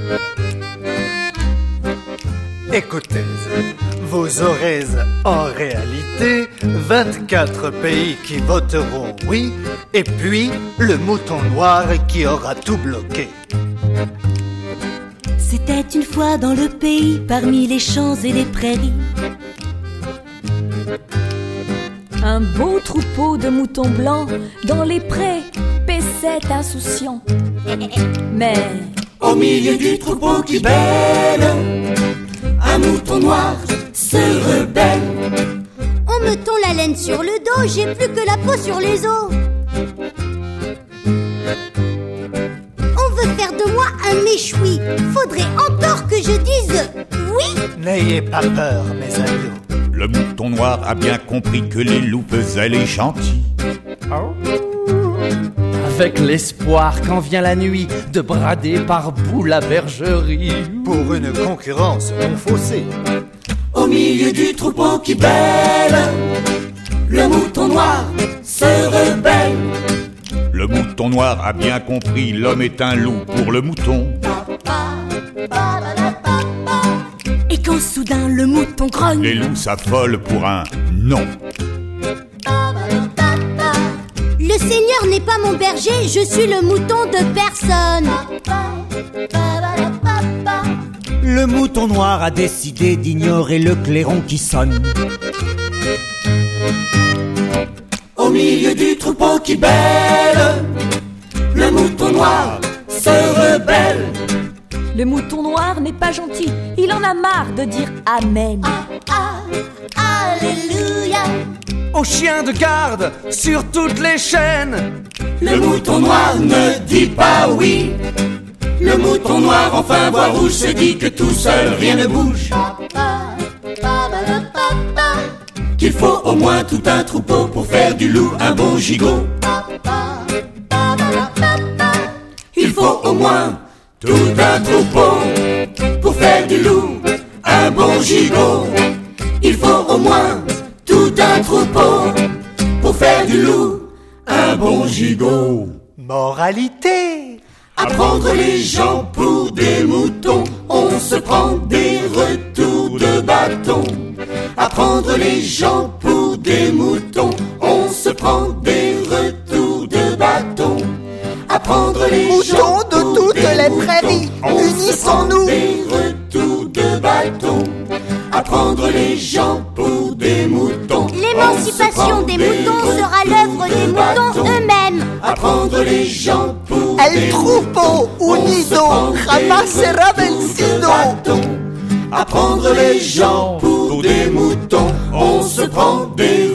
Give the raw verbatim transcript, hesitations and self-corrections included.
Écoutez, vous aurez en réalité vingt-quatre pays qui voteront oui, et puis le mouton noir qui aura tout bloqué. C'était une fois dans le pays, parmi les champs et les prairies, un beau troupeau de moutons blancs dans les prés paissait insouciant. Mais au milieu du troupeau qui bêle, un mouton noir se rebelle. On me tond la laine sur le dos, j'ai plus que la peau sur les os. On veut faire de moi un méchoui, faudrait encore que je dise oui. N'ayez pas peur, mes agneaux. Le mouton noir a bien compris que les loups faisaient les gentils. Avec l'espoir quand vient la nuit de brader par bout la bergerie pour une concurrence non faussée. Au milieu du troupeau qui bêle, le mouton noir se rebelle. Le mouton noir a bien compris, l'homme est un loup pour le mouton. Et quand soudain le mouton grogne, les loups s'affolent pour un non. Le Seigneur n'est pas mon berger, je suis le mouton de personne. Le mouton noir a décidé d'ignorer le clairon qui sonne. Au milieu du troupeau qui bêle, le mouton noir se rebelle. Le mouton noir n'est pas gentil, il en a marre de dire amen. Ah, ah, alléluia. Au chien de garde sur toutes les chaînes, le mouton noir ne dit pas oui. Le mouton noir enfin voit rouge, se dit que tout seul rien ne bouge. Qu'il faut au moins tout un troupeau pour faire du loup un bon gigot. Il faut au moins tout un troupeau pour faire du loup un bon gigot. Il faut au moins tout un troupeau pour faire du loup un bon gigot. Moralité: apprendre les gens pour des moutons, on se prend des retours de bâton. Apprendre les gens pour des moutons, on se prend des retours de bâton. Apprendre les moutons gens de pour toutes des les moutons, prairies, unissons-nous. Des retours de bâton. Apprendre les gens pour des moutons. L'émancipation des moutons sera l'œuvre des moutons eux-mêmes. Apprendre les gens pour El des troupeau unido jamás será vencido. Apprendre les gens pour des moutons, on se prend des